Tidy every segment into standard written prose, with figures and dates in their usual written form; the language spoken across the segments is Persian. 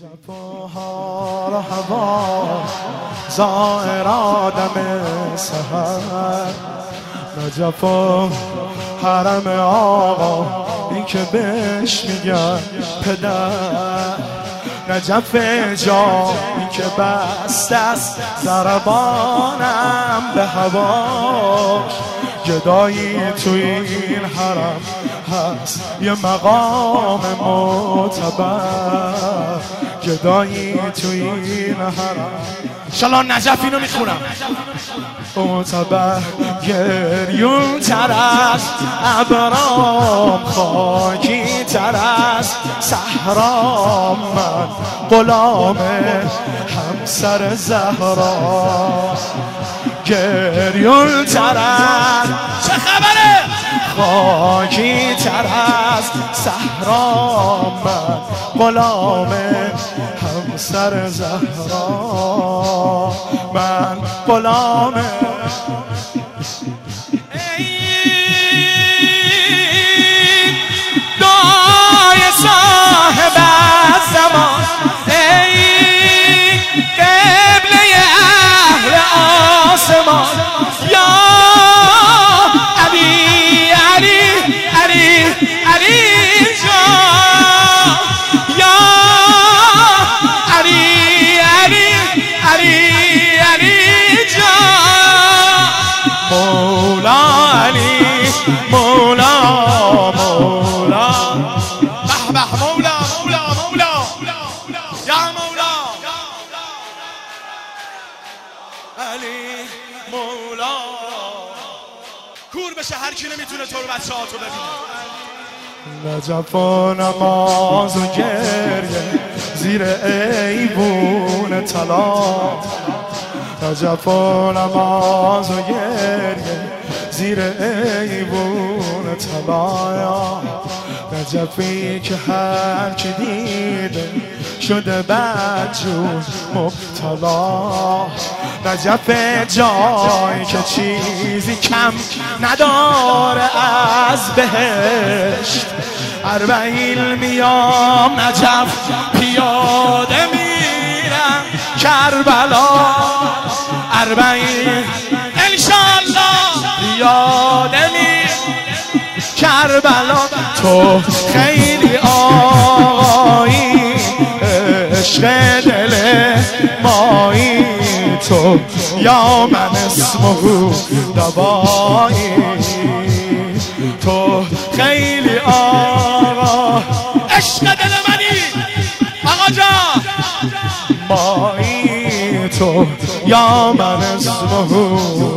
جفاها را هوا زائر آدم سحر نجف و حرم آقا این که بهش میگن پدر نجف جایی که بست است ضربانم به هواش گدایی تو این حرم هست یه مقام معتبر گدایی تو این حرم شلان نجف اینو میخونم معتبر گریون تر است ابرام خاکی تر است صحرام من غلام همسر زهرا گریون تر است چه خبره خاکی تر است صحرام من غلام همسر زهرا من غلام دعای صاحب زمان ای قبله اهل آسمان یا علی علی علی علی جان یا علی علی علی علی جان مولا علی مولا مولا به به مولا مولا مولا یا مولا علی مولا کور بشه هر کی نمیتونه تو رو بچه‌هاتو ببینه نجف و نماز و گریه زیر ایوون طلا نجف و نماز و گریه زیر ایوون طلا نجفی که هر کی دیده شده بدجور مبتلا نجف جایی که چیزی کم نداره از بهشت اربعین میام نجف پیاده میرم کربلا اربعین انشالله پیاده میرم کربلا تو خیلی آقایی عشق دل مایی تو یا من اسمه دوایی تو خیلی آقا عشق دل منی آقا جان مایی تو یا من اسمه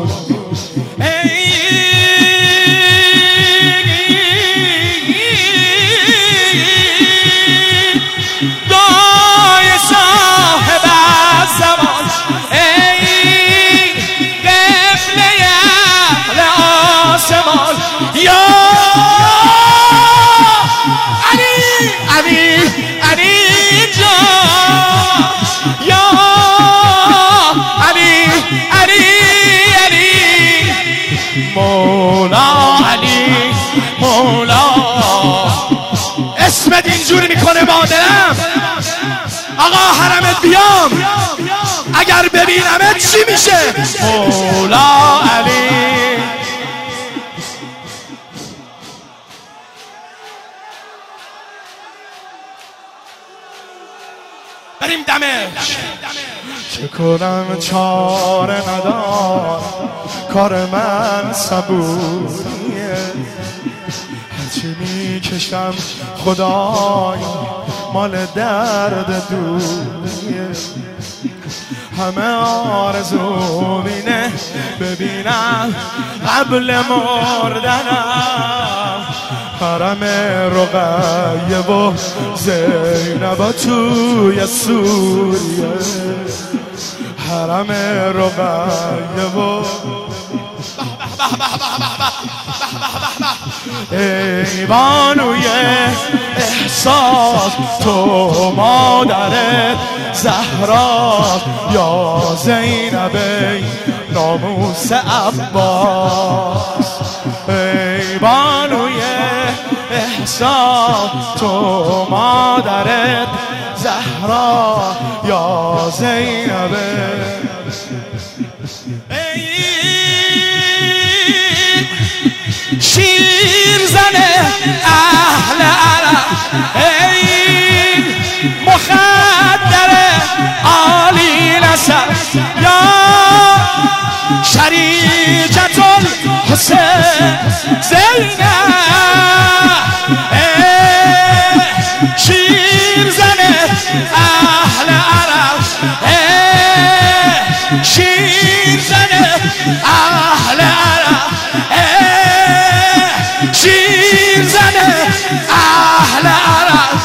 اسمت اینجوری میکنه مادرم آقا حرمت بیام اگر ببینمت چی میشه مولا علی بریم دمشق چه کنم چاره ندار کار من صبوریه هرچی میکشم خدای مال درد دوریه همه آرزو مینه ببینم قبل مردنم حرم رقیه و زینب توی سوریه حرم رقیه و ای بانوی احساس تو مادرت زهرا یا زینب ناموس عباس ای بانوی احسان تو مادرت زهرا یا زینب شیر زنه اهل عرب ای مخدر عالی نسب یا شریجة الحسین زینب شیر زنه اهل عرب شیر زنه اهل عرب شیر زنه اهل عرب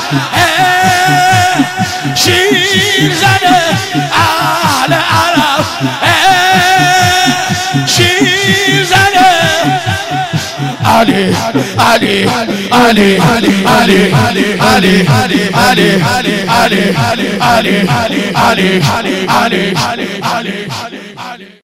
شیر زنه اهل عرب شیر زنه علی علی علی علی علی علی علی علی علی علی علی علی علی علی علی